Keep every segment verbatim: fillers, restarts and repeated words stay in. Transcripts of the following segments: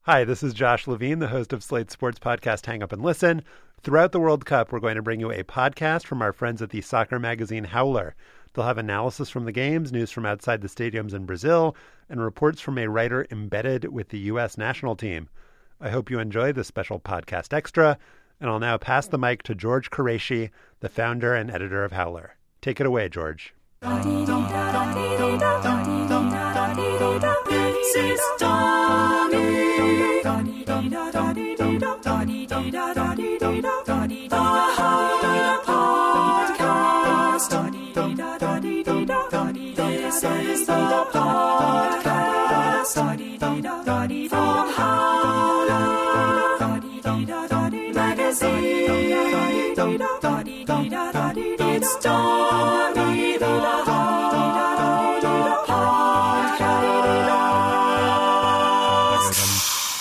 Hi, this is Josh Levine, the host of Slate's sports podcast Hang Up and Listen. Throughout the World Cup, we're going to bring you a podcast from our friends at the soccer magazine Howler. They'll have analysis from the games, news from outside the stadiums in Brazil, and reports from a writer embedded with the U S national team. I hope you enjoy this special podcast extra, and I'll now pass the mic to George Qureshi, the founder and editor of Howler. Take it away, George. This is Dummy. The Howler Podcast. This is the podcast from Howler Magazine. It's Dummy, the Howler Podcast.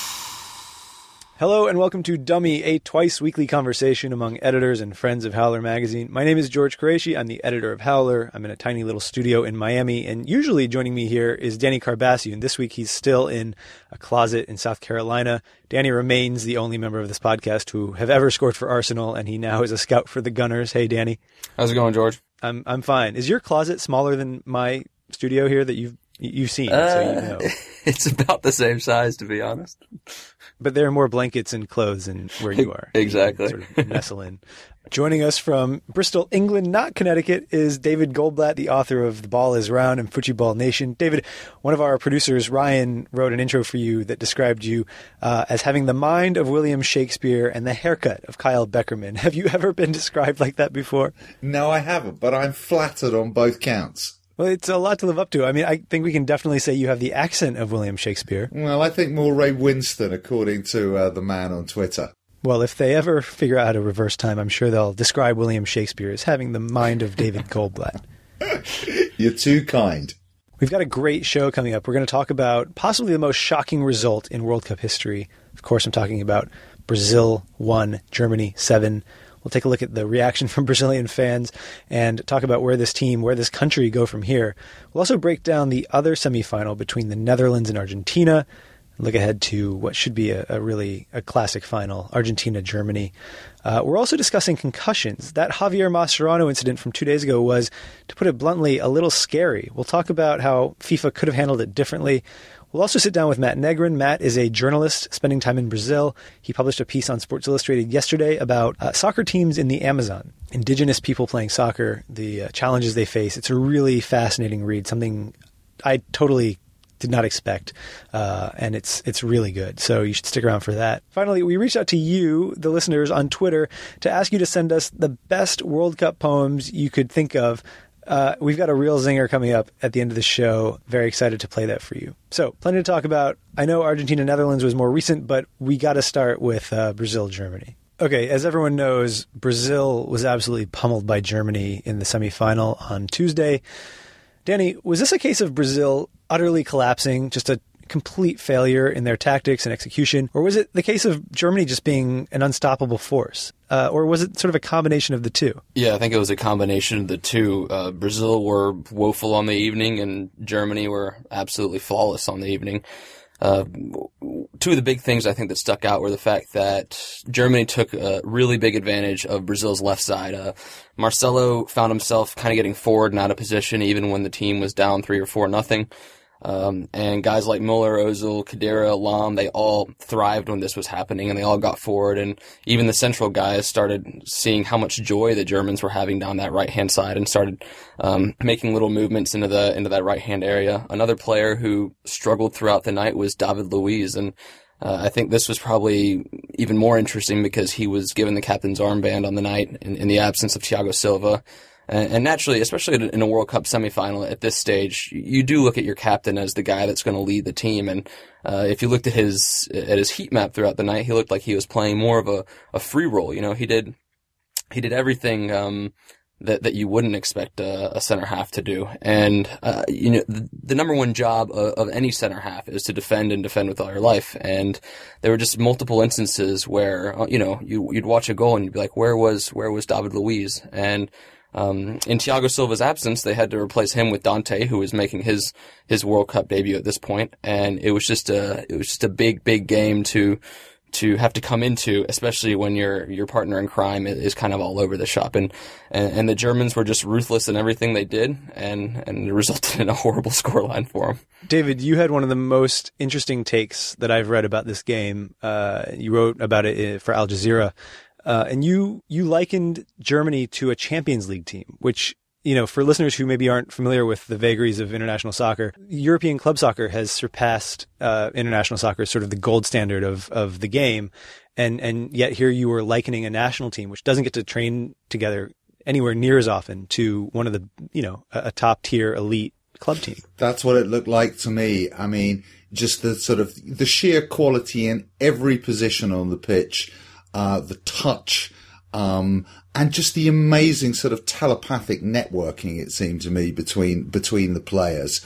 Hello and welcome to Dummy, a twice-weekly conversation among editors and friends of Howler Magazine. My name is George Qureshi. I'm the editor of Howler. I'm in a tiny little studio in Miami, and usually joining me here is Danny Carbasio. This week he's still in a closet in South Carolina. Danny remains the only member of this podcast who have ever scored for Arsenal, and he now is a scout for the Gunners. Hey, Danny. How's it going, George? I'm I'm fine. Is your closet smaller than my studio here that you've You've seen, uh, so you know. It's about the same size, to be honest. But there are more blankets and clothes than where you are. Exactly. You sort of nestle in. Joining us from Bristol, England, not Connecticut, is David Goldblatt, the author of The Ball is Round and Football Nation. David, one of our producers, Ryan, wrote an intro for you that described you uh, as having the mind of William Shakespeare and the haircut of Kyle Beckerman. Have you ever been described like that before? No, I haven't, but I'm flattered on both counts. Well, it's a lot to live up to. I mean, I think we can definitely say you have the accent of William Shakespeare. Well, I think more Ray Winston, according to uh, the man on Twitter. Well, if they ever figure out how to reverse time, I'm sure they'll describe William Shakespeare as having the mind of David Goldblatt. You're too kind. We've got a great show coming up. We're going to talk about possibly the most shocking result in World Cup history. Of course, I'm talking about Brazil one, Germany seven. We'll take a look at the reaction from Brazilian fans and talk about where this team, where this country go from here. We'll also break down the other semifinal between the Netherlands and Argentina. Look ahead to what should be a, a really a classic final, Argentina-Germany. Uh, we're also discussing concussions. That Javier Mascherano incident from two days ago was, to put it bluntly, a little scary. We'll talk about how FIFA could have handled it differently. We'll also sit down with Matt Negrin. Matt is a journalist spending time in Brazil. He published a piece on Sports Illustrated yesterday about uh, soccer teams in the Amazon, indigenous people playing soccer, the uh, challenges they face. It's a really fascinating read, something I totally did not expect, uh, and it's it's really good. So you should stick around for that. Finally, we reached out to you, the listeners, on Twitter to ask you to send us the best World Cup poems you could think of. Uh, we've got a real zinger coming up at the end of the show. Very excited to play that for you. So, plenty to talk about. I know Argentina-Netherlands was more recent, but we got to start with uh, Brazil-Germany. Okay, as everyone knows, Brazil was absolutely pummeled by Germany in the semifinal on Tuesday. Danny, was this a case of Brazil utterly collapsing, just a complete failure in their tactics and execution? Or was it the case of Germany just being an unstoppable force? Uh, or was it sort of a combination of the two? Yeah, I think it was a combination of the two. Uh, Brazil were woeful on the evening, and Germany were absolutely flawless on the evening. Uh, two of the big things I think that stuck out were the fact that Germany took a really big advantage of Brazil's left side. Uh, Marcelo found himself kind of getting forward and out of position even when the team was down three or four nothing. Um, and guys like Muller, Ozil, Khedira, Lam, they all thrived when this was happening, and they all got forward. And even the central guys started seeing how much joy the Germans were having down that right-hand side and started um, making little movements into the into that right-hand area. Another player who struggled throughout the night was David Luiz, and uh, I think this was probably even more interesting because he was given the captain's armband on the night in, in the absence of Thiago Silva. And naturally, especially in a World Cup semifinal at this stage, you do look at your captain as the guy that's going to lead the team. And uh, if you looked at his at his heat map throughout the night, he looked like he was playing more of a, a free role. You know, he did he did everything um, that that you wouldn't expect a, a center half to do. And uh, you know, the, the number one job of, of any center half is to defend and defend with all your life. And there were just multiple instances where uh, you know you you'd watch a goal and you'd be like, where was where was David Luiz? And Um, in Thiago Silva's absence, they had to replace him with Dante, who was making his his World Cup debut at this point, and it was just a it was just a big big game to to have to come into, especially when your your partner in crime is kind of all over the shop. And, and, and the Germans were just ruthless in everything they did, and, and it resulted in a horrible scoreline for them. David, you had one of the most interesting takes that I've read about this game. Uh, you wrote about it for Al Jazeera, uh, and you you likened Germany to a Champions League team, which, you know, for listeners who maybe aren't familiar with the vagaries of international soccer, European club soccer has surpassed uh, international soccer as sort of the gold standard of, of the game. And, and yet here you were likening a national team, which doesn't get to train together anywhere near as often, to one of the, you know, a, a top tier elite club team. That's what it looked like to me. I mean, just the sort of the sheer quality in every position on the pitch, uh, the touch, Um, and just the amazing sort of telepathic networking, it seemed to me, between, between the players,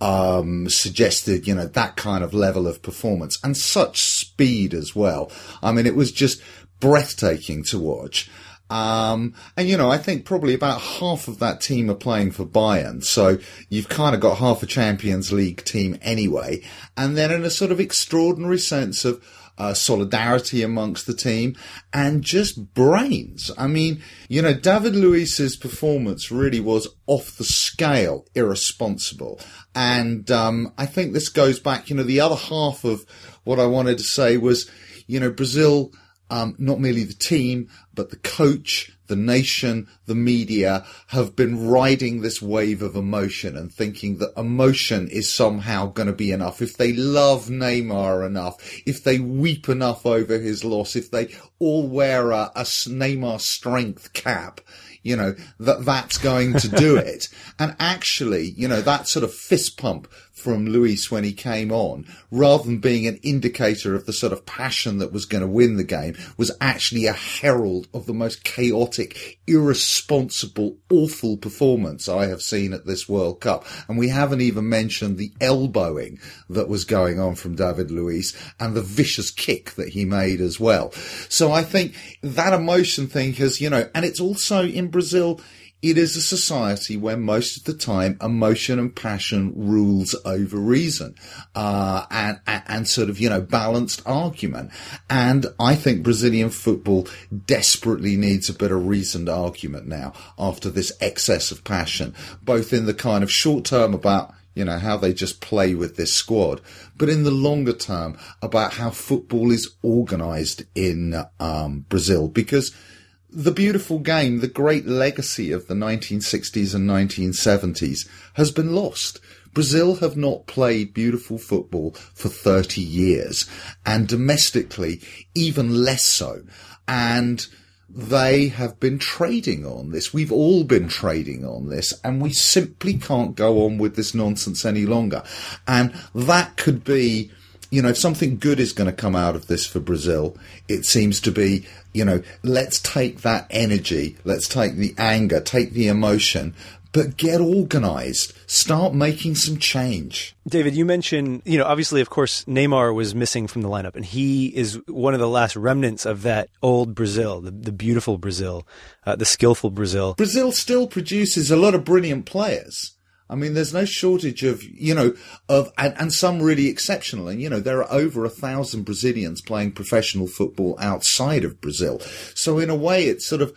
um, suggested, you know, that kind of level of performance and such speed as well. I mean, it was just breathtaking to watch. Um, and, you know, I think probably about half of that team are playing for Bayern. So you've kind of got half a Champions League team anyway. And then in a sort of extraordinary sense of, Uh, solidarity amongst the team and just brains. I mean, you know, David Luiz's performance really was off the scale irresponsible. And, um, I think this goes back, you know, the other half of what I wanted to say was, you know, Brazil, um, not merely the team, but the coach, the nation, the media have been riding this wave of emotion and thinking that emotion is somehow going to be enough. If they love Neymar enough, if they weep enough over his loss, if they all wear a, a Neymar strength cap, you know, that that's going to do it. And actually, you know, that sort of fist pump from Luis when he came on, rather than being an indicator of the sort of passion that was going to win the game, was actually a herald of the most chaotic, irresponsible, awful performance I have seen at this World Cup. And we haven't even mentioned the elbowing that was going on from David Luiz and the vicious kick that he made as well. So I think that emotion thing has, you know, and it's also in Brazil, it is a society where most of the time emotion and passion rules over reason, uh, and, and, and sort of, you know, balanced argument. And I think Brazilian football desperately needs a bit of reasoned argument now after this excess of passion, both in the kind of short term about, you know, how they just play with this squad, but in the longer term about how football is organized in, um, Brazil. Because the beautiful game, the great legacy of the nineteen sixties and nineteen seventies has been lost. Brazil have not played beautiful football for thirty years, and domestically even less so. And they have been trading on this. We've all been trading on this, and we simply can't go on with this nonsense any longer. And that could be, you know, if something good is going to come out of this for Brazil, it seems to be, you know, let's take that energy, let's take the anger, take the emotion, but get organized. Start making some change. David, you mentioned, you know, obviously, of course, Neymar was missing from the lineup, and he is one of the last remnants of that old Brazil, the, the beautiful Brazil, uh, the skillful Brazil. Brazil still produces a lot of brilliant players. I mean, there's no shortage of, you know, of, and, and some really exceptional. And, you know, there are over a thousand Brazilians playing professional football outside of Brazil. So in a way, it's sort of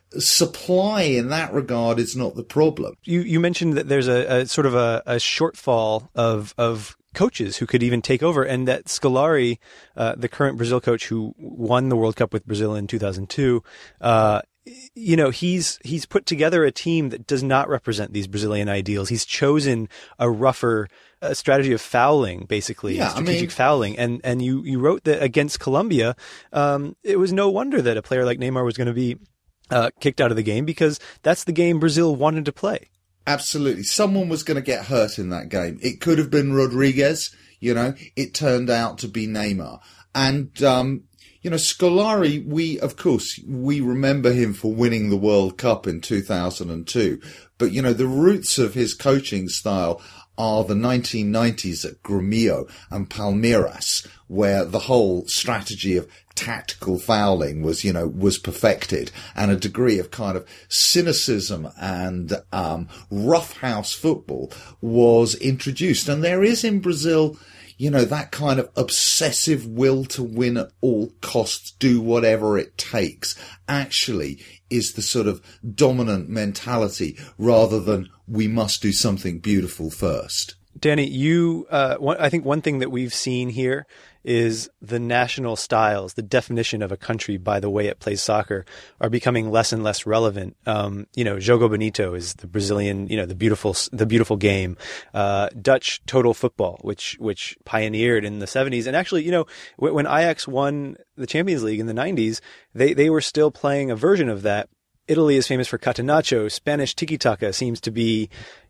supply in that regard is not the problem. You, you mentioned that there's a, a sort of a, a shortfall of, of coaches who could even take over, and that Scolari, uh, the current Brazil coach who won the World Cup with Brazil in two thousand two, uh, you know, he's he's put together a team that does not represent these Brazilian ideals. He's chosen a rougher a strategy of fouling, basically, yeah, strategic I mean, fouling. And and you, you wrote that against Colombia, um, it was no wonder that a player like Neymar was going to be uh, kicked out of the game, because that's the game Brazil wanted to play. Absolutely. Someone was going to get hurt in that game. It could have been Rodriguez, you know, it turned out to be Neymar. And, um, you know, Scolari, we, of course, we remember him for winning the World Cup in two thousand two. But, you know, the roots of his coaching style are the nineteen nineties at Gremio and Palmeiras, where the whole strategy of tactical fouling was, you know, was perfected, and a degree of kind of cynicism and um, roughhouse football was introduced. And there is in Brazil, you know, that kind of obsessive will to win at all costs, do whatever it takes, actually is the sort of dominant mentality rather than we must do something beautiful first. Danny, you, uh, one, I think one thing that we've seen here is the national styles, the definition of a country by the way it plays soccer, are becoming less and less relevant. Um, you know, Jogo Bonito is the Brazilian, you know, the beautiful, the beautiful game. Uh, Dutch total football, which which pioneered in the seventies, and actually, you know, when Ajax won the Champions League in the nineties, they they were still playing a version of that. Italy is famous for catenaccio. Spanish tiki-taka seems to be,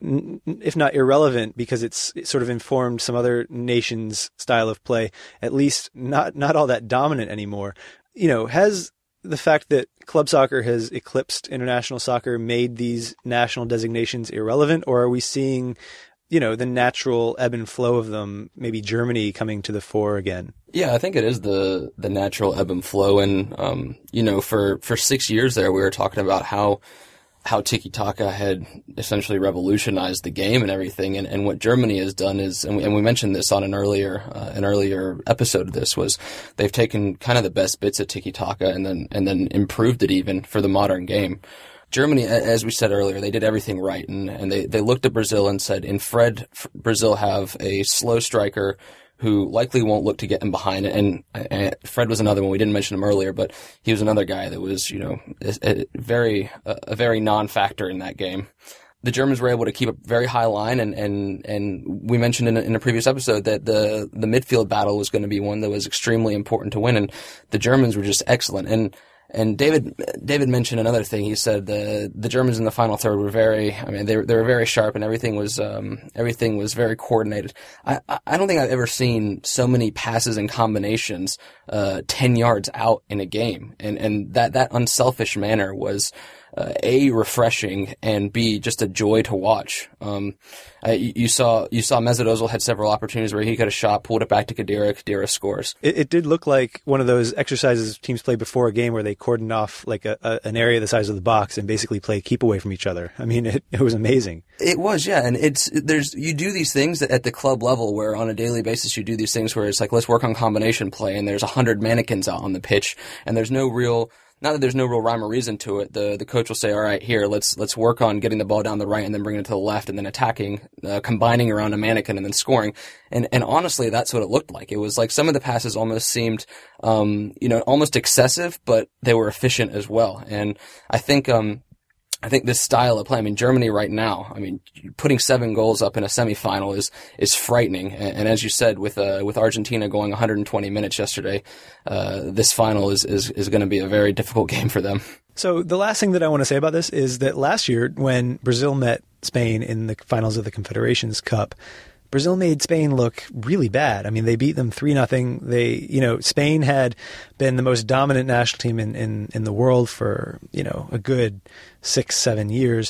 if not irrelevant, because it's it sort of informed some other nations' style of play, at least not not all that dominant anymore. You know, has the fact that club soccer has eclipsed international soccer made these national designations irrelevant, or are we seeing, you know, the natural ebb and flow of them, maybe Germany coming to the fore again? Yeah, I think it is the the natural ebb and flow. And, um, you know, for, for six years there, we were talking about how how tiki-taka had essentially revolutionized the game and everything. And, and what Germany has done is, and we, and we mentioned this on an earlier uh, an earlier episode of this, was they've taken kind of the best bits of tiki-taka and then and then improved it even for the modern game. Germany, as we said earlier, they did everything right, and, and they, they looked at Brazil and said, in Fred, Brazil have a slow striker who likely won't look to get him behind. And, and Fred was another one. We didn't mention him earlier, but he was another guy that was, you know, a, a very a, a very non-factor in that game. The Germans were able to keep a very high line, and, and, and we mentioned in a, in a previous episode that the, the midfield battle was going to be one that was extremely important to win, and the Germans were just excellent. And And David, David mentioned another thing. He said the the Germans in the final third were very, I mean, they were, they were very sharp, and everything was um, everything was very coordinated. I I don't think I've ever seen so many passes and combinations uh, ten yards out in a game, and and that that unselfish manner was uh, A, refreshing, and B, just a joy to watch. Um, uh, you, you saw you saw Mesut Ozil had several opportunities where he got a shot, pulled it back to Khedira, Khedira scores. It, it did look like one of those exercises teams play before a game where they cordon off like a, a, an area the size of the box and basically play keep away from each other. I mean, it, it was amazing. It was, yeah, and it's there's you do these things at the club level where on a daily basis you do these things where it's like, let's work on combination play, and there's a hundred mannequins out on the pitch, and there's no real. Not that there's no real rhyme or reason to it. The the coach will say, all right, here, let's let's work on getting the ball down the right and then bringing it to the left and then attacking, uh, combining around a mannequin and then scoring. And and honestly, that's what it looked like. It was like some of the passes almost seemed, um, you know, almost excessive, but they were efficient as well. And I think, um, I think this style of play, I mean, Germany right now, I mean, putting seven goals up in a semifinal is, is frightening. And, and as you said, with, uh, with Argentina going one hundred twenty minutes yesterday, uh, this final is, is, is going to be a very difficult game for them. So the last thing that I want to say about this is that last year when Brazil met Spain in the finals of the Confederations Cup, Brazil made Spain look really bad. I mean, they beat them three nothing. They, you know, Spain had been the most dominant national team in, in, in the world for, you know, a good six, seven years.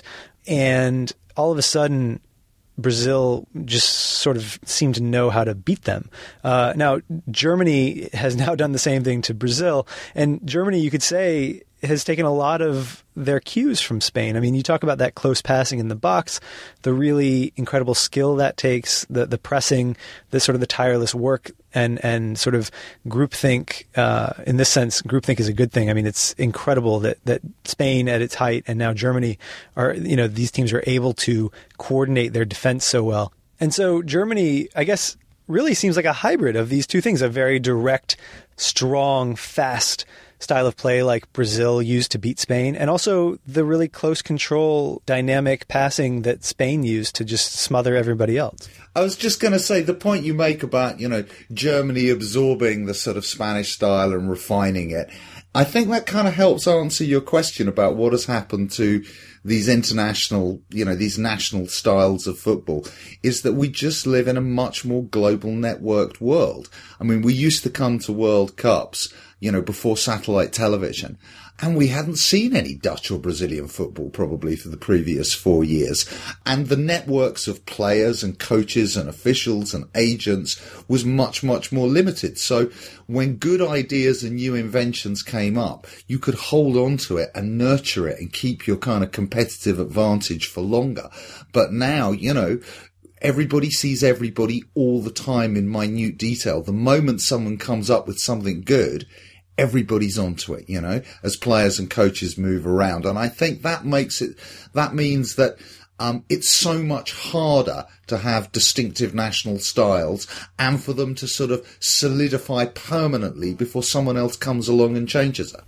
And all of a sudden, Brazil just sort of seemed to know how to beat them. Uh, now, Germany has now done the same thing to Brazil. And Germany, you could say, has taken a lot of their cues from Spain. I mean, you talk about that close passing in the box, the really incredible skill that takes, the the pressing, the sort of the tireless work, and and sort of groupthink. Uh, in this sense, groupthink is a good thing. I mean, it's incredible that that Spain at its height and now Germany are, you know, these teams are able to coordinate their defense so well. And so Germany, I guess, really seems like a hybrid of these two things: a very direct, strong, fast style of play like Brazil used to beat Spain, and also the really close control, dynamic passing that Spain used to just smother everybody else. I was just going to say, the point you make about, you know, Germany absorbing the sort of Spanish style and refining it, I think that kind of helps answer your question about what has happened to these international, you know, these national styles of football, is that we just live in a much more global networked world. I mean, we used to come to World Cups, you know, before satellite television, And we hadn't seen any Dutch or Brazilian football probably for the previous four years. And the networks of players and coaches and officials and agents was much, much more limited. So when good ideas and new inventions came up, you could hold on to it and nurture it and keep your kind of competitive advantage for longer. But now, you know, everybody sees everybody all the time in minute detail. The moment someone comes up with something good, everybody's onto it, you know, as players and coaches move around. And I think that makes it, that means that um, it's so much harder to have distinctive national styles and for them to sort of solidify permanently before someone else comes along and changes it.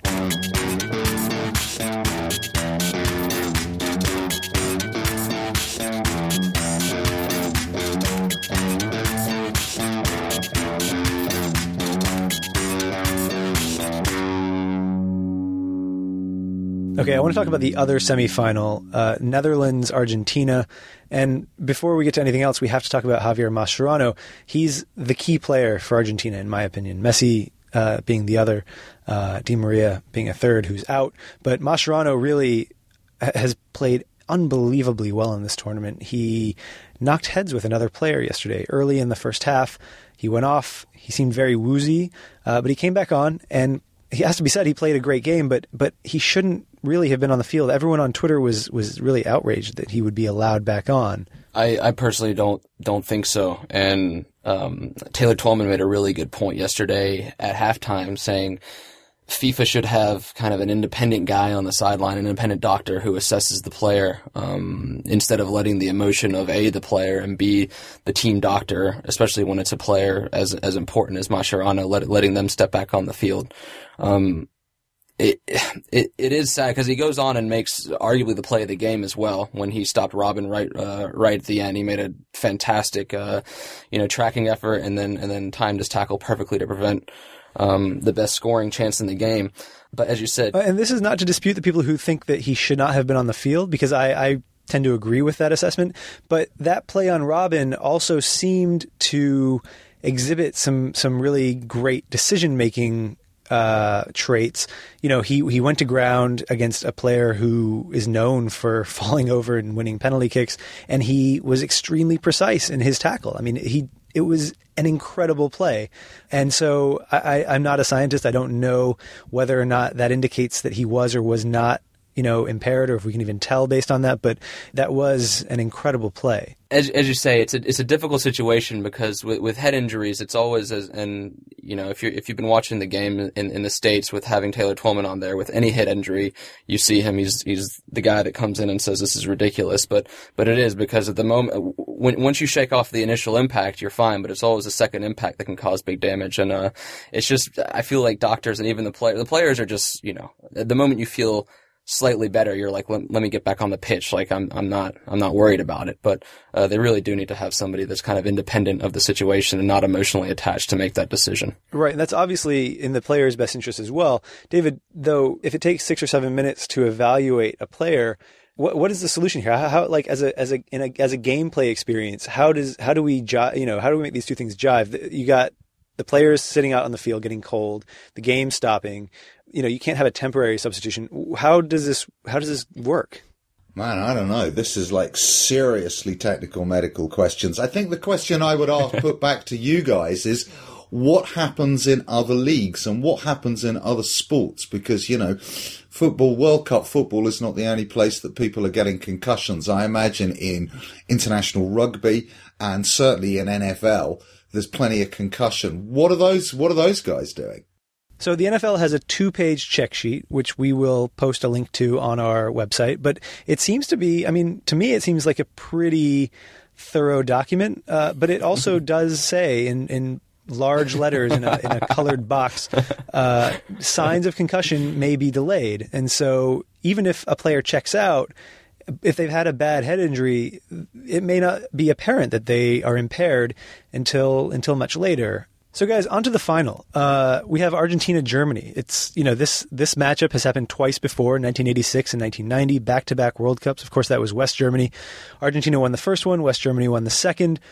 Okay, I want to talk about the other semifinal, uh, Netherlands-Argentina. And before we get to anything else, we have to talk about Javier Mascherano. He's the key player for Argentina, in my opinion. Messi uh, being the other, uh, Di Maria being a third who's out. But Mascherano really has played unbelievably well in this tournament. He knocked heads with another player yesterday. Early in the first half, he went off. He seemed very woozy, uh, but he came back on, and he has to be said he played a great game, but but he shouldn't really have been on the field. Everyone on Twitter was was really outraged that he would be allowed back on. I, I personally don't don't think so. And um, Taylor Twellman made a really good point yesterday at halftime, saying FIFA should have kind of an independent guy on the sideline, an independent doctor who assesses the player, um, instead of letting the emotion of A, the player, and B, the team doctor, especially when it's a player as as important as Mascherano, let, letting them step back on the field. Um, it, it, it is sad because he goes on and makes arguably the play of the game as well when he stopped Robin right, uh, right at the end. He made a fantastic, uh, you know, tracking effort and then, and then timed his tackle perfectly to prevent, um, the best scoring chance in the game. But as you said, uh, and this is not to dispute the people who think that he should not have been on the field, because I, I tend to agree with that assessment. But that play on Robin also seemed to exhibit some, some really great decision making Uh, traits. You know, he, he went to ground against a player who is known for falling over and winning penalty kicks, and he was extremely precise in his tackle. I mean, he it was an incredible play. And so I, I, I'm not a scientist. I don't know whether or not that indicates that he was or was not, you know, impaired, or if we can even tell based on that, but that was an incredible play. As as you say, it's a it's a difficult situation because with, with head injuries, it's always as, and you know, if you if you've been watching the game in, in the States with having Taylor Twellman on there, with any head injury, you see him. He's he's the guy that comes in and says this is ridiculous, but but it is, because at the moment, when once you shake off the initial impact, you're fine, but it's always a second impact that can cause big damage, and uh, it's just, I feel like doctors and even the player the players are just, you know, at the moment you feel slightly better, you're like, let, let me get back on the pitch. Like I'm, I'm not, I'm not worried about it. But uh, they really do need to have somebody that's kind of independent of the situation and not emotionally attached to make that decision. Right, and that's obviously in the player's best interest as well. David, though, if it takes six or seven minutes to evaluate a player, what what is the solution here? How, how like as a as a, in a as a gameplay experience, how does how do we jive, you know how do we make these two things jive? You got the players sitting out on the field getting cold, the game stopping. You know, you can't have a temporary substitution. How does this, how does this work? Man, I don't know. This is like seriously technical medical questions. I think the question I would ask, put back to you guys is, what happens in other leagues and what happens in other sports? Because, you know, football, World Cup football is not the only place that people are getting concussions. I imagine in international rugby and certainly in N F L, there's plenty of concussion. What are those, what are those guys doing? So the N F L has a two-page check sheet, which we will post a link to on our website. But it seems to be, I mean, to me, it seems like a pretty thorough document. Uh, but it also does say in, in large letters in a, in a colored box, uh, signs of concussion may be delayed. And so even if a player checks out, if they've had a bad head injury, it may not be apparent that they are impaired until until much later. So, guys, on to the final. Uh, we have Argentina-Germany. It's, you know, this this matchup has happened twice before, nineteen eighty-six and nineteen ninety, back-to-back World Cups. Of course, that was West Germany. Argentina won the first one. West Germany won the second.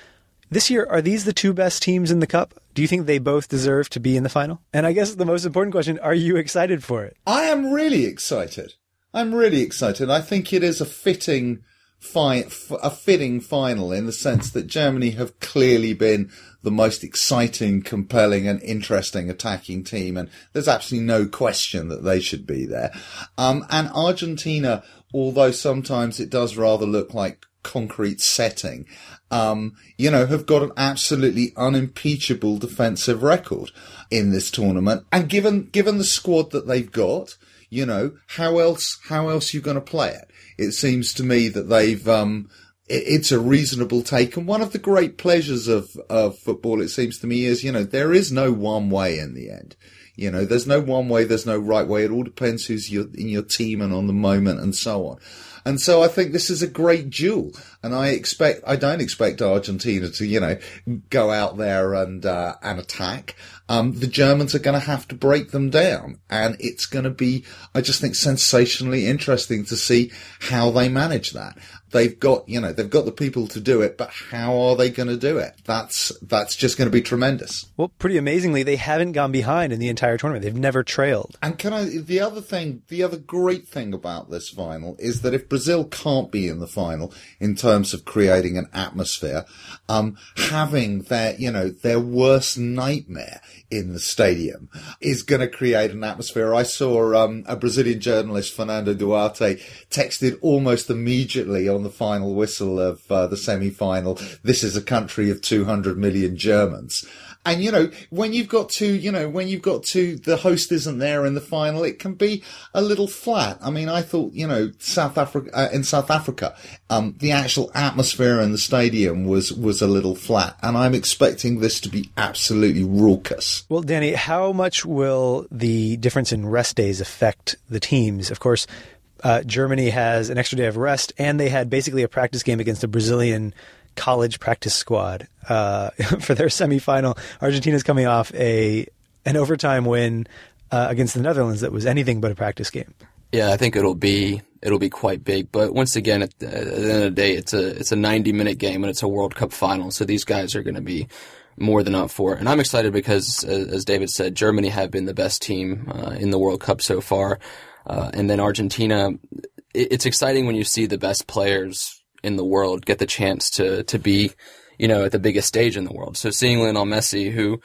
This year, are these the two best teams in the Cup? Do you think they both deserve to be in the final? And I guess the most important question, are you excited for it? I am really excited. I'm really excited. I think it is a fitting fi- a fitting final in the sense that Germany have clearly been the most exciting, compelling and interesting attacking team. And there's absolutely no question that they should be there. Um, and Argentina, although sometimes it does rather look like concrete setting, um, you know, have got an absolutely unimpeachable defensive record in this tournament. And given, given the squad that they've got, you know, how else, how else are you going to play it? It seems to me that they've, um, it, it's a reasonable take. And one of the great pleasures of, of football, it seems to me, is, you know, there is no one way in the end. You know, there's no one way, there's no right way. It all depends who's your, in your team and on the moment and so on. And so I think this is a great duel. And I expect, I don't expect Argentina to, you know, go out there and, uh, and attack. Um, the Germans are going to have to break them down. And it's going to be, I just think, sensationally interesting to see how they manage that. They've got, you know, they've got the people to do it, but how are they going to do it? That's, that's just going to be tremendous. Well, pretty amazingly, they haven't gone behind in the entire tournament. They've never trailed. And can I, the other thing, the other great thing about this final is that if Brazil can't be in the final in terms of creating an atmosphere, um, having their, you know, their worst nightmare in the stadium is going to create an atmosphere. I saw, um, a Brazilian journalist, Fernando Duarte, texted almost immediately on the final whistle of uh, the semi-final, "This is a country of two hundred million Germans." And, you know, when you've got to, you know, when you've got to, the host isn't there in the final, it can be a little flat. I mean, I thought, you know, South Africa, uh, in South Africa, um, the actual atmosphere in the stadium was, was a little flat. And I'm expecting this to be absolutely raucous. Well, Danny, how much will the difference in rest days affect the teams? Of course, uh, Germany has an extra day of rest, and they had basically a practice game against a Brazilian college practice squad uh, for their semifinal. Argentina's coming off a an overtime win uh, against the Netherlands that was anything but a practice game. Yeah, I think it'll be it'll be quite big. But once again, at the, at the end of the day, it's a it's a ninety minute game and it's a World Cup final. So these guys are going to be more than up for it. And I'm excited because, as David said, Germany have been the best team uh, in the World Cup so far, uh, and then Argentina. It, it's exciting when you see the best players in the world get the chance to, to be, you know, at the biggest stage in the world. So seeing Lionel Messi, who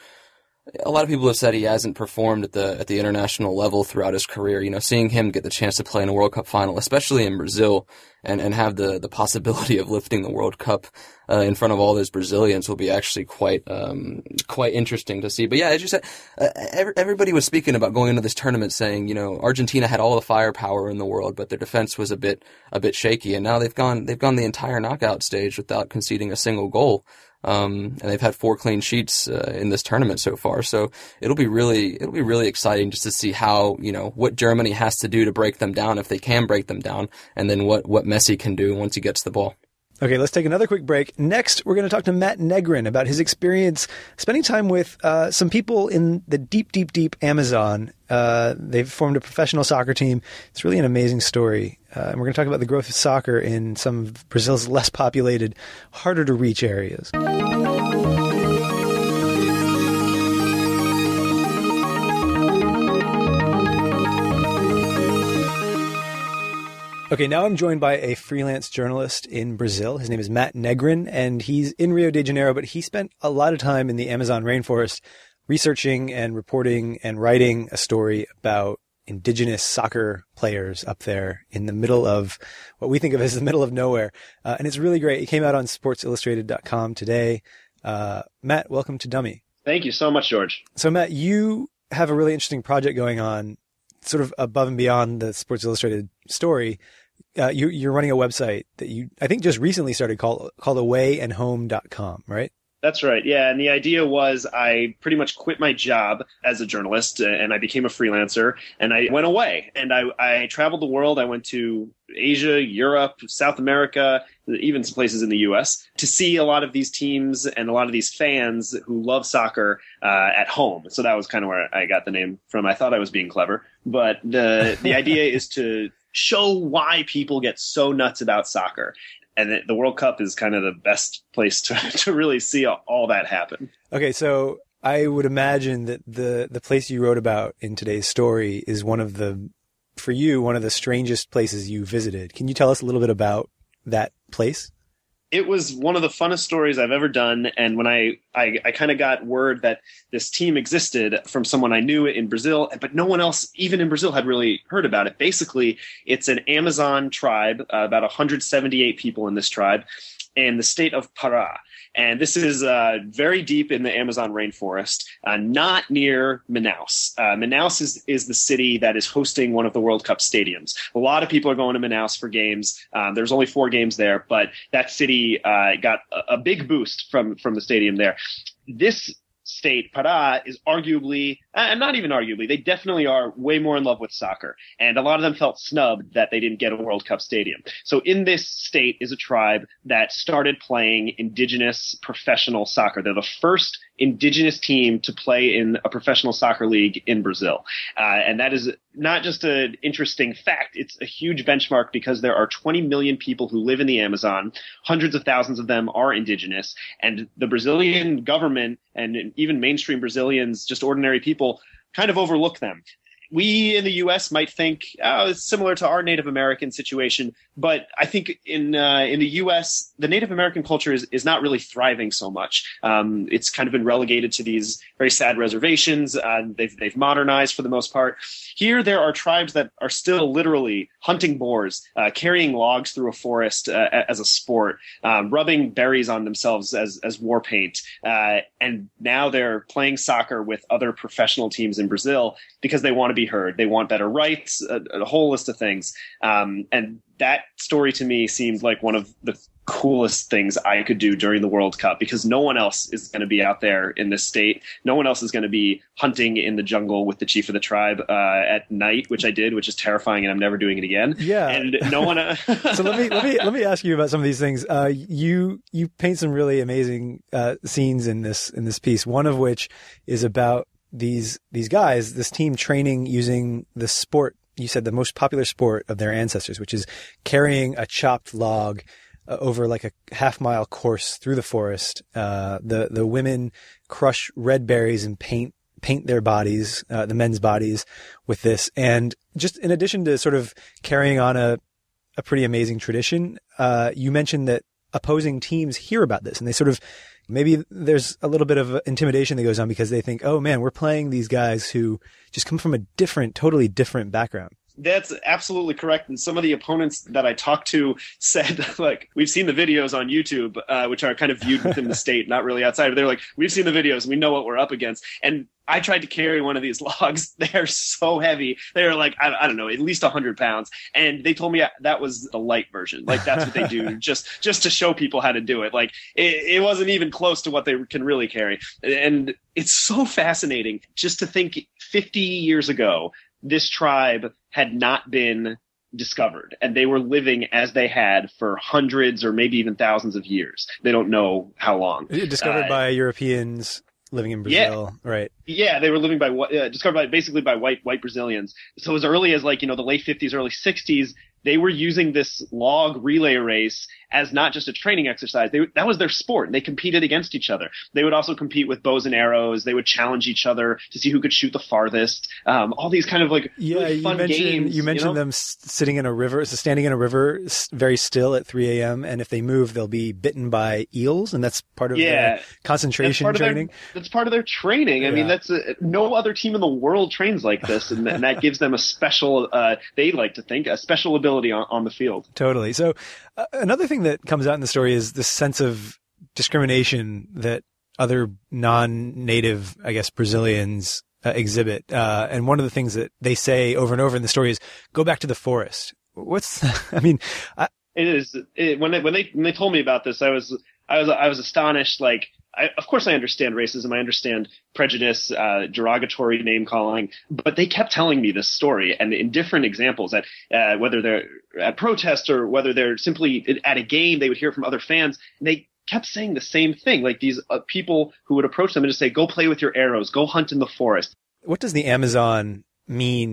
a lot of people have said he hasn't performed at the, at the international level throughout his career, you know, seeing him get the chance to play in a World Cup final, especially in Brazil, and, and have the, the possibility of lifting the World Cup, uh, in front of all those Brazilians will be actually quite, um, quite interesting to see. But yeah, as you said, uh, every, everybody was speaking about going into this tournament saying, you know, Argentina had all the firepower in the world, but their defense was a bit, a bit shaky. And now they've gone, they've gone the entire knockout stage without conceding a single goal. Um, and they've had four clean sheets, uh, in this tournament so far. So it'll be really, it'll be really exciting just to see how, you know, what Germany has to do to break them down, if they can break them down, and then what, what Messi can do once he gets the ball. Okay, let's take another quick break. Next, we're going to talk to Matt Negrin about his experience spending time with uh, some people in the deep, deep, deep Amazon. Uh, they've formed a professional soccer team. It's really an amazing story. Uh, and we're going to talk about the growth of soccer in some of Brazil's less populated, harder to reach areas. Okay, now I'm joined by a freelance journalist in Brazil. His name is Matt Negrin, and he's in Rio de Janeiro, but he spent a lot of time in the Amazon rainforest researching and reporting and writing a story about indigenous soccer players up there in the middle of what we think of as the middle of nowhere. Uh, and it's really great. It came out on sports illustrated dot com today. Uh, Matt, welcome to Dummy. Thank you so much, George. So, Matt, you have a really interesting project going on sort of above and beyond the Sports Illustrated story. Uh, you, you're running a website that you, I think, just recently started called, called away and home dot com, right? That's right. Yeah. And the idea was I pretty much quit my job as a journalist and I became a freelancer and I went away and I, I traveled the world. I went to Asia, Europe, South America, even some places in the U S to see a lot of these teams and a lot of these fans who love soccer uh, at home. So that was kind of where I got the name from. I thought I was being clever, but the the idea is to show why people get so nuts about soccer. And the World Cup is kind of the best place to, to really see all that happen. Okay, so I would imagine that the, the place you wrote about in today's story is one of the, for you, one of the strangest places you visited. Can you tell us a little bit about that place? It was one of the funnest stories I've ever done. And when I, I, I kind of got word that this team existed from someone I knew in Brazil, but no one else, even in Brazil, had really heard about it. Basically, it's an Amazon tribe, uh, about one hundred seventy-eight people in this tribe, in the state of Pará. And this is uh, very deep in the Amazon rainforest, uh, not near Manaus. Uh, Manaus is, is the city that is hosting one of the World Cup stadiums. A lot of people are going to Manaus for games. Um, there's only four games there, but that city uh, got a, a big boost from, from the stadium there. This state, Pará, is arguably, and not even arguably, they definitely are way more in love with soccer. And a lot of them felt snubbed that they didn't get a World Cup stadium. So in this state is a tribe that started playing indigenous professional soccer. They're the first indigenous team to play in a professional soccer league in Brazil. Uh, and that is not just an interesting fact, it's a huge benchmark because there are twenty million people who live in the Amazon. Hundreds of thousands of them are indigenous. And the Brazilian government and even mainstream Brazilians, just ordinary people, kind of overlook them. We in the U S might think, oh, it's similar to our Native American situation. But I think in uh, in the U S, the Native American culture is, is not really thriving so much. Um, it's kind of been relegated to these very sad reservations. Uh, they've, they've modernized for the most part. Here, there are tribes that are still literally hunting boars, uh, carrying logs through a forest uh, as a sport, um, rubbing berries on themselves as, as war paint. Uh, and now they're playing soccer with other professional teams in Brazil because they want to be heard. They want better rights, a, a whole list of things. Um, and that story to me seemed like one of the coolest things I could do during the World Cup because no one else is going to be out there in this state. No one else is going to be hunting in the jungle with the chief of the tribe uh, at night, which I did, which is terrifying, and I'm never doing it again. Yeah. And no one. Uh... so let me let me let me ask you about some of these things. Uh, you you paint some really amazing uh, scenes in this in this piece. One of which is about these these guys, this team training using the sport. You said the most popular sport of their ancestors, which is carrying a chopped log uh, over like a half mile course through the forest. Uh, the, the women crush red berries and paint, paint their bodies, uh, the men's bodies with this. And just in addition to sort of carrying on a, a pretty amazing tradition, uh, you mentioned that opposing teams hear about this and they sort of, maybe there's a little bit of intimidation that goes on because they think, oh man, we're playing these guys who just come from a different, totally different background. That's absolutely correct. And some of the opponents that I talked to said, like, we've seen the videos on YouTube, uh, which are kind of viewed within the state, not really outside. But they're like, we've seen the videos. We know what we're up against. And I tried to carry one of these logs. They're so heavy. They're like, I, I don't know, at least one hundred pounds. And they told me that was the light version. Like, that's what they do just just to show people how to do it. Like, it, it wasn't even close to what they can really carry. And it's so fascinating just to think fifty years ago, this tribe had not been discovered and they were living as they had for hundreds or maybe even thousands of years. They don't know how long. Discovered uh, by Europeans living in Brazil, yeah, right? Yeah, they were living by uh, discovered by basically by white white Brazilians. So as early as like, you know, the late fifties, early sixties, they were using this log relay race as not just a training exercise. They, that was their sport. They competed against each other. They would also compete with bows and arrows. They would challenge each other to see who could shoot the farthest. Um, all these kind of like yeah, really fun you mentioned, games. You mentioned you know? them sitting in a river, so standing in a river very still at three a.m. And if they move, they'll be bitten by eels. And that's part of yeah, their concentration that's training. Their, that's part of their training. I yeah. mean, that's a, no other team in the world trains like this. And, and that gives them a special, uh, they like to think, a special ability on, on the field. Totally. So uh, another thing that comes out in the story is this sense of discrimination that other non-native, I guess, Brazilians uh, exhibit. Uh, and one of the things that they say over and over in the story is, go back to the forest. What's, I mean, I, it is, it, when they, when they, when they told me about this, I was, I was, I was astonished. Like, I, of course I understand racism. I understand prejudice, uh, derogatory name calling, but they kept telling me this story and in different examples at, uh, whether they're at protests or whether they're simply at a game, they would hear from other fans. And they kept saying the same thing. Like these uh, people who would approach them and just say, go play with your arrows, go hunt in the forest. What does the Amazon mean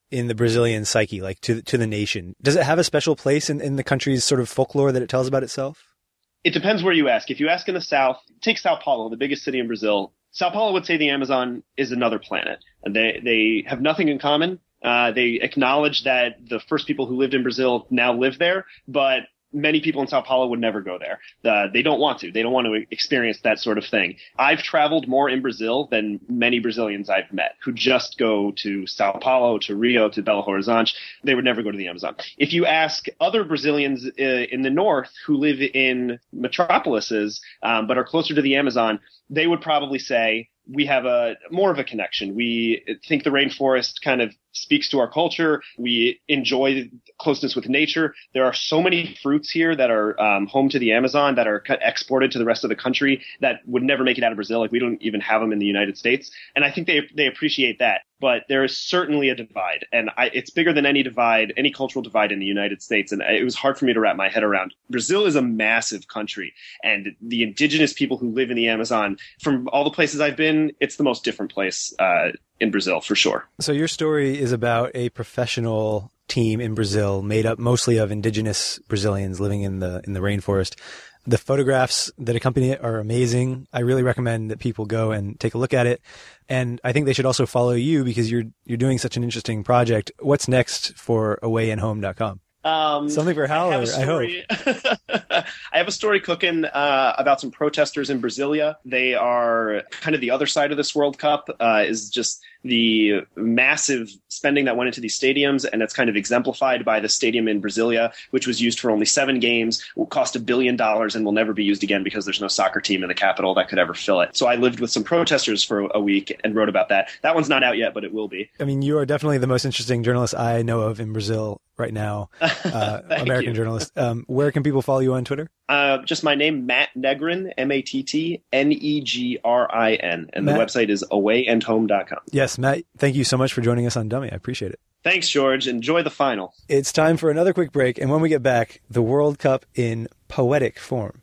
in the Brazilian psyche, like to, to the nation? Does it have a special place in, in the country's sort of folklore that it tells about itself? It depends where you ask. If you ask in the South, take Sao Paulo, the biggest city in Brazil. Sao Paulo would say the Amazon is another planet. They, they have nothing in common. Uh, they acknowledge that the first people who lived in Brazil now live there, but many people in Sao Paulo would never go there. Uh, they don't want to. They don't want to experience that sort of thing. I've traveled more in Brazil than many Brazilians I've met who just go to Sao Paulo, to Rio, to Belo Horizonte. They would never go to the Amazon. If you ask other Brazilians uh, in the north who live in metropolises um, but are closer to the Amazon, they would probably say, we have a more of a connection. We think the rainforest kind of speaks to our culture. We enjoy closeness with nature. There are so many fruits here that are um, home to the Amazon that are exported to the rest of the country that would never make it out of Brazil. Like we don't even have them in the United States. And I think they they appreciate that. But there is certainly a divide, and I, it's bigger than any divide, any cultural divide in the United States. And it was hard for me to wrap my head around. Brazil is a massive country, and the indigenous people who live in the Amazon, from all the places I've been, it's the most different place uh, in Brazil for sure. So your story is about a professional team in Brazil made up mostly of indigenous Brazilians living in the in the rainforest. The photographs that accompany it are amazing. I really recommend that people go and take a look at it. And I think they should also follow you because you're you're doing such an interesting project. What's next for away and home dot com? Um, Something for Howler, I, I hope. I have a story cooking uh, about some protesters in Brasilia. They are kind of the other side of this World Cup, uh, is just the massive spending that went into these stadiums, and it's kind of exemplified by the stadium in Brasilia, which was used for only seven games, will cost a billion dollars, and will never be used again because there's no soccer team in the capital that could ever fill it. So I lived with some protesters for a week and wrote about that. That one's not out yet, but it will be. I mean, you are definitely the most interesting journalist I know of in Brazil right now, uh, American you. journalist. Um, where can people follow you on Twitter? Uh, just my name, Matt Negrin, M A T T N E G R I N. And Matt. The website is away and home dot com. Yes, Matt, thank you so much for joining us on Dummy. I appreciate it. Thanks, George. Enjoy the final. It's time for another quick break. And when we get back, the World Cup in poetic form.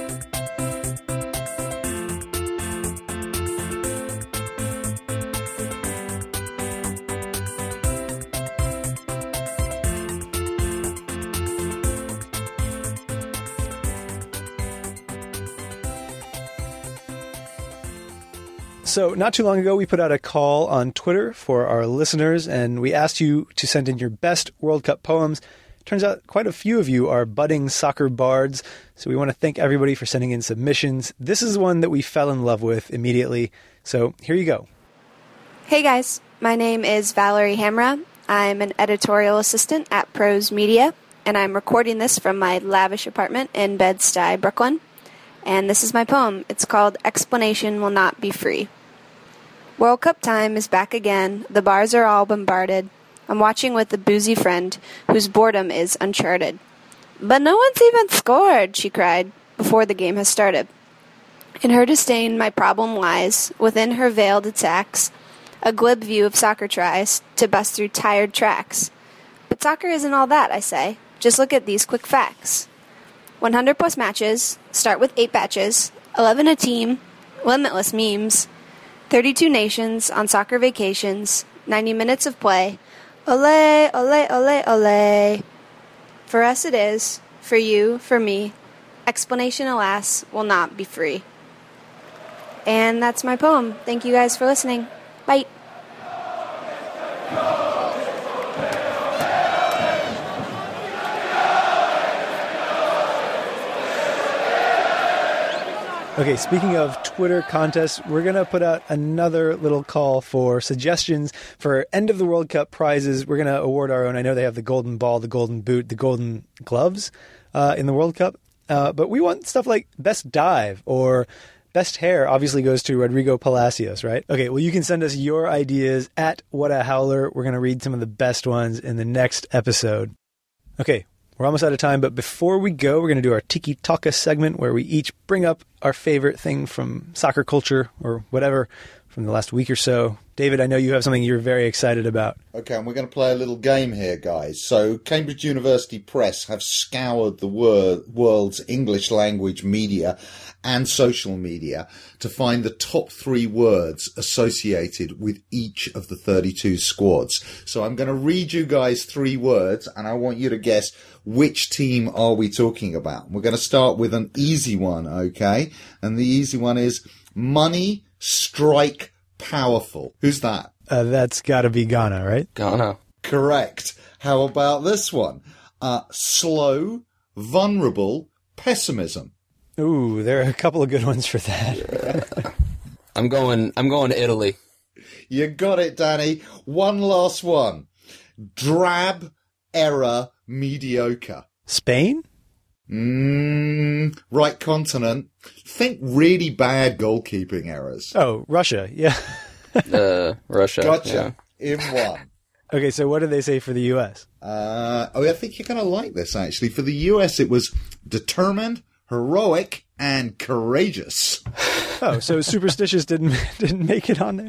So not too long ago, we put out a call on Twitter for our listeners, and we asked you to send in your best World Cup poems. Turns out quite a few of you are budding soccer bards, so we want to thank everybody for sending in submissions. This is one that we fell in love with immediately, so here you go. Hey guys, my name is Valerie Hamra. I'm an editorial assistant at Prose Media, and I'm recording this from my lavish apartment in Bed-Stuy, Brooklyn. And this is my poem. It's called Explanation Will Not Be Free. World Cup time is back again. The bars are all bombarded. I'm watching with a boozy friend whose boredom is uncharted. But no one's even scored, she cried, before the game has started. In her disdain, my problem lies. Within her veiled attacks, a glib view of soccer tries to bust through tired tracks. But soccer isn't all that, I say. Just look at these quick facts. one hundred plus matches, start with eight batches, eleven a team, limitless memes, thirty-two nations on soccer vacations, ninety minutes of play. Ole, ole, ole, ole. For us it is, for you, for me. Explanation, alas, will not be free. And that's my poem. Thank you guys for listening. Bye. Okay, speaking of Twitter contests, we're going to put out another little call for suggestions for end of the World Cup prizes. We're going to award our own. I know they have the golden ball, the golden boot, the golden gloves uh, in the World Cup. Uh, but we want stuff like best dive or best hair obviously goes to Rodrigo Palacios, right? Okay, well, you can send us your ideas at What a Howler. We're going to read some of the best ones in the next episode. Okay. We're almost out of time, but before we go, we're going to do our Tiki Taka segment where we each bring up our favorite thing from soccer culture or whatever from the last week or so. David, I know you have something you're very excited about. Okay, and we're going to play a little game here, guys. So, Cambridge University Press have scoured the wor- world's English language media and social media to find the top three words associated with each of the thirty-two squads. So I'm going to read you guys three words, and I want you to guess which team are we talking about. We're going to start with an easy one, okay? And the easy one is money, strike, powerful. Who's that? Uh, that's got to be Ghana, right? Ghana. Correct. How about this one? Uh, slow, vulnerable, pessimism. Ooh, there are a couple of good ones for that. I'm going. I'm going to Italy. You got it, Danny. One last one. Drab, error, mediocre. Spain? Mm, right continent. Think really bad goalkeeping errors. Oh, Russia. Yeah. Uh, Russia. Gotcha. Yeah. In one. Okay, so what did they say for the U S? Uh, oh, I think you're going to like this, actually. For the U S, it was determined, heroic, and courageous. Oh, so superstitious didn't didn't make it on there?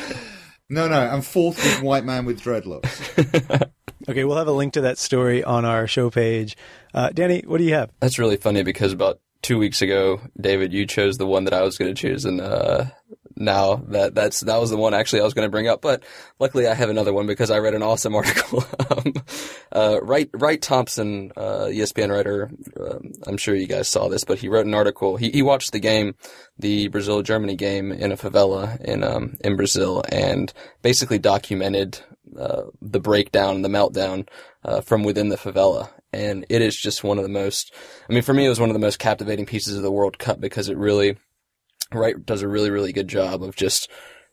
No, no, and fourth was white man with dreadlocks. Okay, we'll have a link to that story on our show page. Uh, Danny, what do you have? That's really funny because about two weeks ago, David, you chose the one that I was going to choose, and uh, now that that's that was the one actually I was going to bring up. But luckily, I have another one because I read an awesome article. um, uh, Wright Wright Thompson, uh, E S P N writer, uh, I'm sure you guys saw this, but he wrote an article. He he watched the game, the Brazil-Germany game, in a favela in um in Brazil, and basically documented uh, the breakdown, the meltdown uh, from within the favela. And it is just one of the most, I mean, for me, it was one of the most captivating pieces of the World Cup because it really, Wright does a really, really good job of just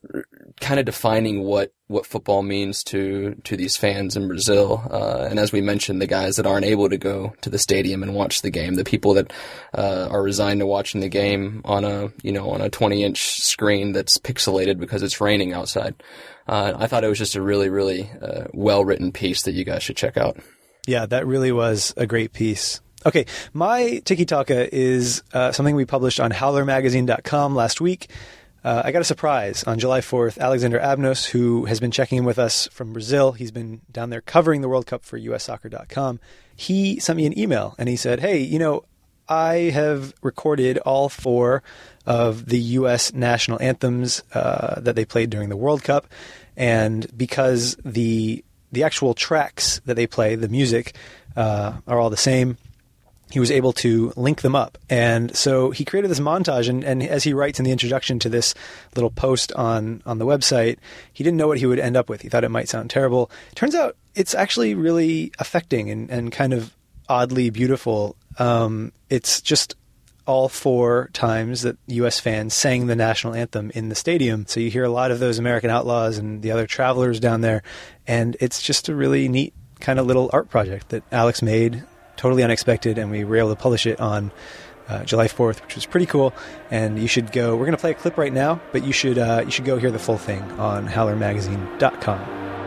kind of defining what, what football means to, to these fans in Brazil. Uh, and as we mentioned, the guys that aren't able to go to the stadium and watch the game, the people that, uh, are resigned to watching the game on a, you know, on a twenty inch screen that's pixelated because it's raining outside. Uh, I thought it was just a really, really, uh, well written piece that you guys should check out. Yeah, that really was a great piece. Okay, my Tiki Taka is uh, something we published on howler magazine dot com last week. Uh, I got a surprise. On July fourth, Alexander Abnos, who has been checking in with us from Brazil, he's been down there covering the World Cup for U S soccer dot com. He sent me an email and he said, hey, you know, I have recorded all four of the U S national anthems uh, that they played during the World Cup. And because the the actual tracks that they play, the music, uh, are all the same, he was able to link them up. And so he created this montage, and, and as he writes in the introduction to this little post on, on the website, he didn't know what he would end up with. He thought it might sound terrible. It turns out it's actually really affecting and, and kind of oddly beautiful. Um, it's just all four times that U S fans sang the national anthem in the stadium. So you hear a lot of those American Outlaws and the other travelers down there. And it's just a really neat kind of little art project that Alex made, totally unexpected. And we were able to publish it on uh, July fourth, which was pretty cool. And you should go, we're going to play a clip right now, but you should, uh, you should go hear the full thing on howler magazine dot com.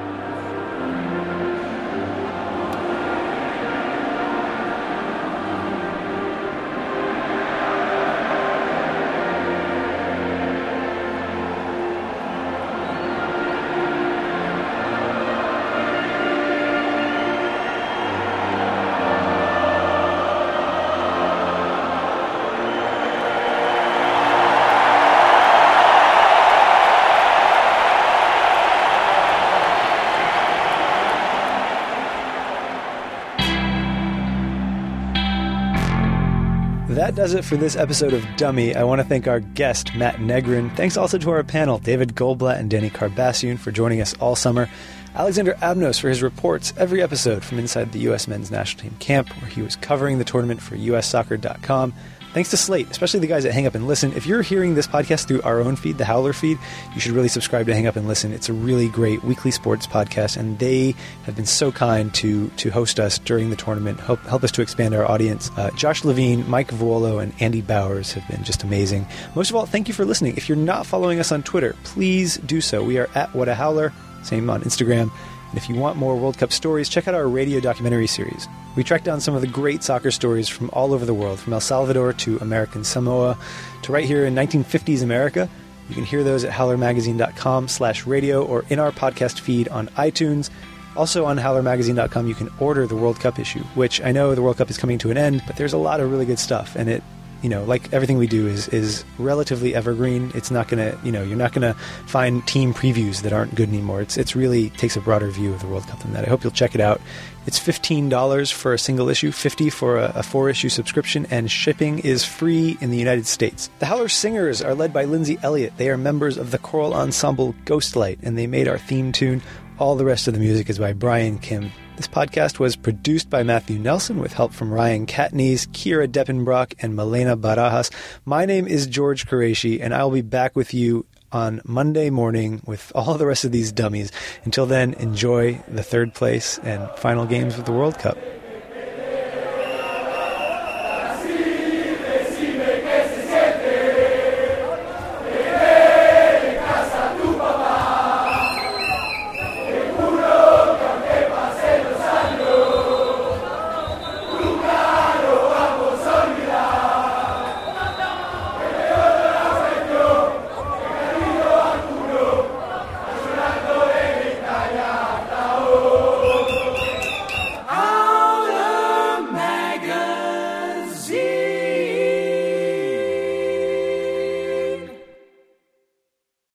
That does it for this episode of Dummy. I want to thank our guest, Matt Negrin. Thanks also to our panel, David Goldblatt and Danny Carbassian, for joining us all summer. Alexander Abnos for his reports every episode from inside the U S men's national team camp, where he was covering the tournament for U S soccer dot com. Thanks to Slate, especially the guys that Hang Up and Listen. If you're hearing this podcast through our own feed, the Howler feed, you should really subscribe to Hang Up and Listen. It's a really great weekly sports podcast, and they have been so kind to to host us during the tournament, help, help us to expand our audience. Uh, Josh Levine, Mike Vuolo, and Andy Bowers have been just amazing. Most of all, thank you for listening. If you're not following us on Twitter, please do so. We are at What a Howler, same on Instagram. And if you want more World Cup stories, check out our radio documentary series. We track down some of the great soccer stories from all over the world, from El Salvador to American Samoa to right here in nineteen fifties America. You can hear those at howlermagazine.com slash radio or in our podcast feed on iTunes. Also on howler magazine dot com, you can order the World Cup issue, which I know the World Cup is coming to an end, but there's a lot of really good stuff. And it, you know, like everything we do is is relatively evergreen. It's not going to, you know, you're not going to find team previews that aren't good anymore. It's it's really takes a broader view of the World Cup than that. I hope you'll check it out. It's fifteen dollars for a single issue, fifty dollars for a, a four-issue subscription, and shipping is free in the United States. The Howler Singers are led by Lindsay Elliott. They are members of the choral ensemble Ghostlight, and they made our theme tune. All the rest of the music is by Brian Kim. This podcast was produced by Matthew Nelson with help from Ryan Katniss, Kira Deppenbrock, and Milena Barajas. My name is George Qureshi, and I'll be back with you on Monday morning with all the rest of these dummies. Until then, enjoy the third place and final games of the World Cup.